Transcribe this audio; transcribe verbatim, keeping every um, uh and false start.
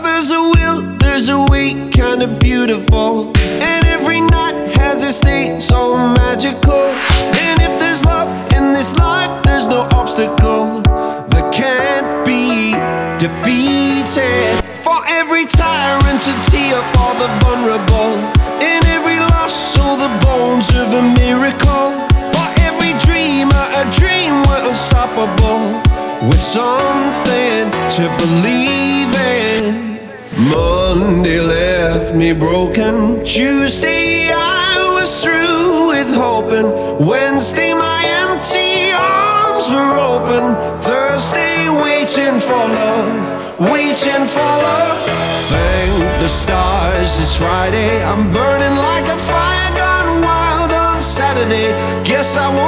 there's a will, there's a way, kinda beautiful. And every night has its day, so magical. And if there's love in this life, there's no obstacle that can't be defeated. For every tyrant a tear, for the vulnerable. In every loss, so the bones of a miracle. For every dreamer, a dream we're unstoppable, with something to believe in. Monday left me broken. Tuesday I was through with hoping. Wednesday my empty arms were open. Thursday waiting for love, waiting for love. Thank the stars it's Friday. I'm burning like a fire gone wild on Saturday. Guess I won't